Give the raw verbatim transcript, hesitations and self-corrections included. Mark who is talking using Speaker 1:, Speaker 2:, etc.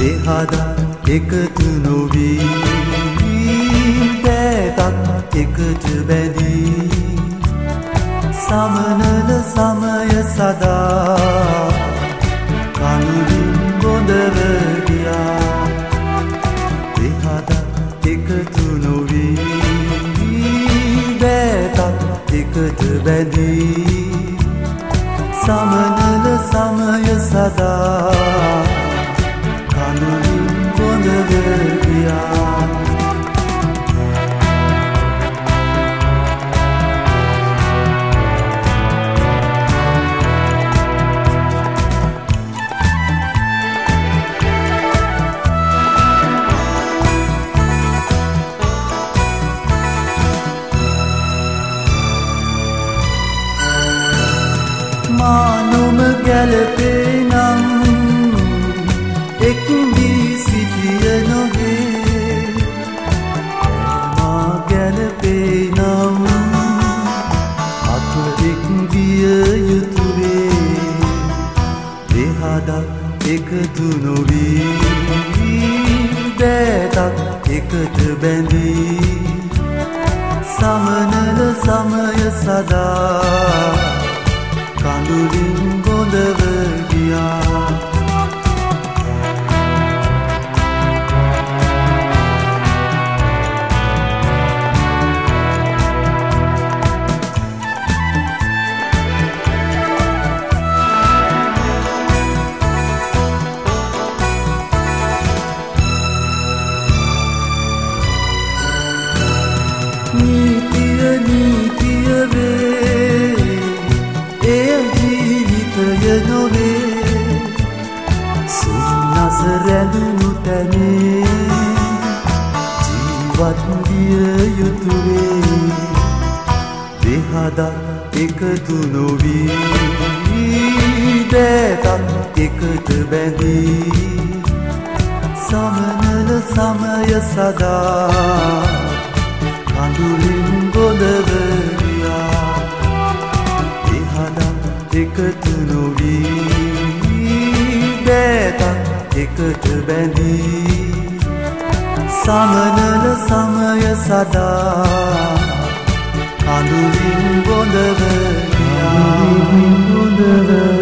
Speaker 1: දෙහදා එකතු නොවී දෑතක් එකට බැඳී සමනල සමය සදා කනුලින් බොඳව ගියා. දෙහදා එකතු නොවී දෑතක් එකට බැඳී සමනල සමය සදා කනුලින් බොඳව ගියා. මානුම ගැලපේ නම් එක් දී සිටිය නොවේ. මා ගැලපේ නම් අප එක් විය යුතුවේ. දෙහදක් එකතු නොවී දෑතක් එකට බැඳී සමනල සමය සදා කඳුලින් බොඳව ගියා. නීතිය නීතිය වේ එය ජීවිතය නොවේ. සුන්නස රැඳුණු තැනේ ජීවත් විය යුතුවේ. දෙහදක් එකතු නොවී දෑතක් එකට බැඳී සමනල සමය සදා කඳුලින් බොඳව ගියා. දෙහදක් එකතු නොවී දෑතක් එකට බැඳී සමනල සමය සදා කඳුලින් බොඳව ගියා.